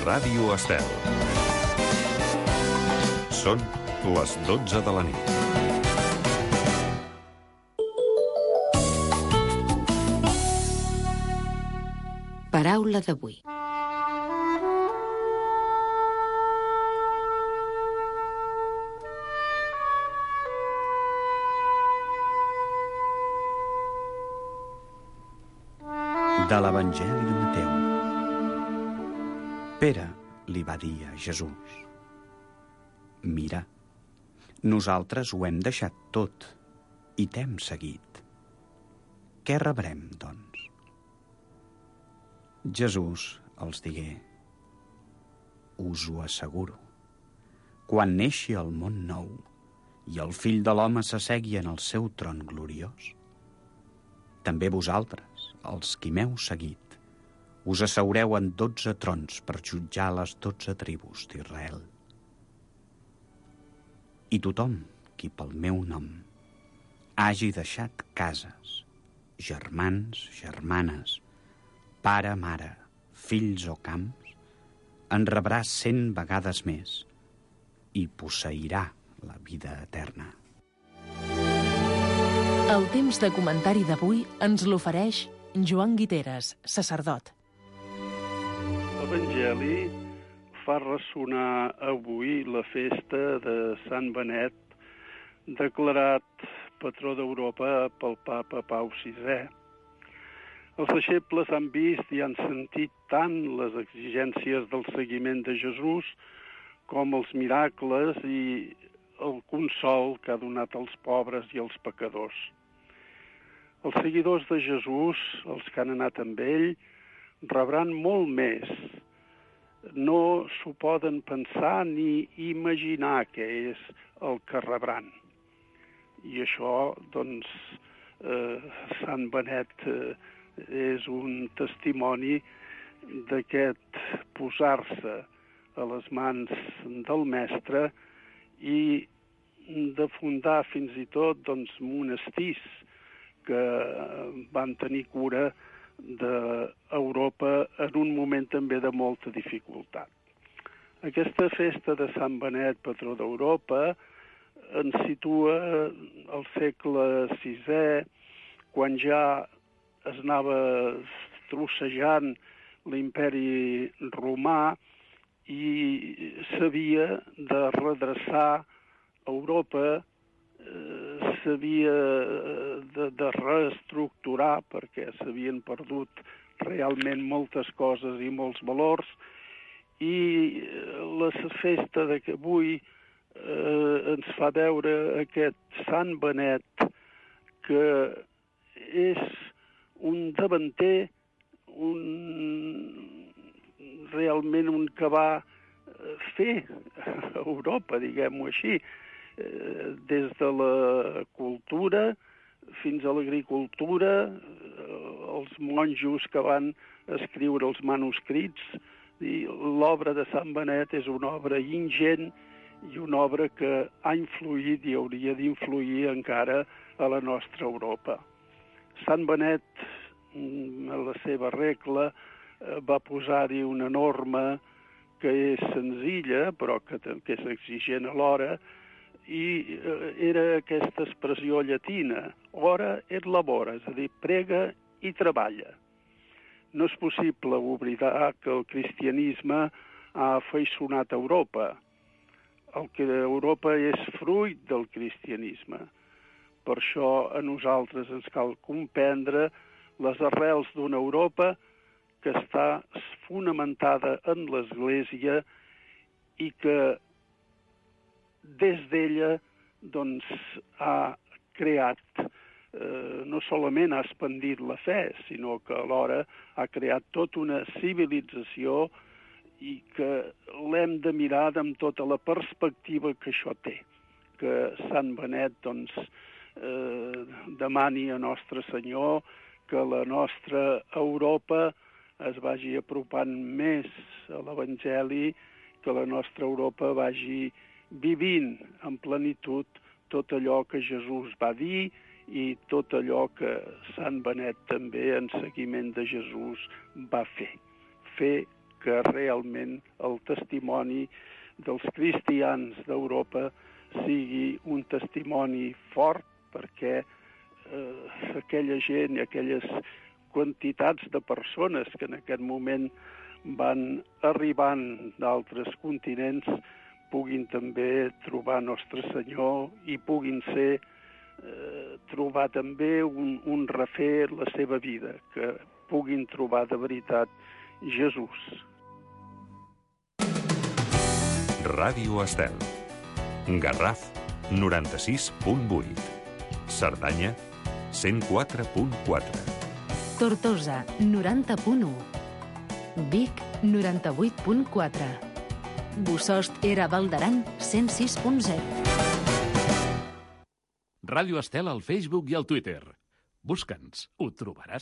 Ràdio Estel. Són les 12 de la nit. Paraula d'avui. De l'Evangeli de Mateu. Pere li va dir a Jesús: Mira, nosaltres ho hem deixat tot i t'hem seguit. Què rebrem, doncs? Jesús els digué: Us ho asseguro, quan neixi el món nou i el Fill de l'Home s'assegui en el seu tron gloriós, també vosaltres, els qui m'heu seguit, us asseureu en 12 trons per jutjar les 12 tribus d'Israel. I tothom qui pel meu nom hagi deixat cases, germans, germanes, pare, mare, fills o camps, en rebrà 100 vegades més i posseirà la vida eterna. El temps de comentari d'avui ens l'ofereix Joan Guiteres, sacerdot. L'Evangeli fa ressonar avui la festa de Sant Benet, declarat patró d'Europa pel papa Pau VI. Els deixebles han vist i han sentit tant les exigències del seguiment de Jesús com els miracles i el consol que ha donat als pobres i als pecadors. Els seguidors de Jesús, els que han anat amb ell, rebran molt més. No s'ho poden pensar ni imaginar què és el que rebran. I això, doncs, Sant Benet és un testimoni d'aquest posar-se a les mans del Mestre i de fundar fins i tot monestirs que van tenir cura d'Europa en un moment també de molta dificultat. Aquesta festa de Sant Benet, patró d'Europa, ens situa al segle VI, quan ja es anava trossejant l'imperi romà i s'havia de redreçar Europa, s'havia de reestructurar perquè s'havien perdut realment moltes coses i molts valors, i la festa de que avui ens fa veure aquest Sant Benet, que és un davanter, realment un que va fer Europa, diguem-ho així, des de la cultura fins a l'agricultura, els monjos que van escriure els manuscrits. I l'obra de Sant Benet és una obra ingent i una obra que ha influït i hauria d'influir encara a la nostra Europa. Sant Benet, a la seva regla, va posar-hi una norma que és senzilla, però que és exigent alhora, i era aquesta expressió llatina: ora et labora, és a dir, prega i treballa. No és possible oblidar que el cristianisme ha afeixonat Europa. El que Europa és fruit del cristianisme. Per això a nosaltres ens cal comprendre les arrels d'una Europa que està fonamentada en l'Església i que des d'ella ha creat, no solament ha expandit la fe, sinó que alhora ha creat tota una civilització i que l'hem de mirar amb tota la perspectiva que això té. Que Sant Benet demani a Nostre Senyor que la nostra Europa es vagi apropant més a l'Evangeli, que la nostra Europa vagi vivint en plenitud tot allò que Jesús va dir i tot allò que Sant Benet també, en seguiment de Jesús, va fer. Fer que realment el testimoni dels cristians d'Europa sigui un testimoni fort, perquè aquella gent i aquelles quantitats de persones que en aquest moment van arribant d'altres continents puguin també trobar Nostre Senyor i puguin trobar també un refer la seva vida, que puguin trobar de veritat Jesús. Ràdio Estel. Garraf, 96.8. Cerdanya, 104.4. Tortosa, 90.1. Vic, 98.4. Bossòst era Val d'Aran, 106.0. Ràdio Estel al Facebook i al Twitter. Busca'ns, ho trobaràs.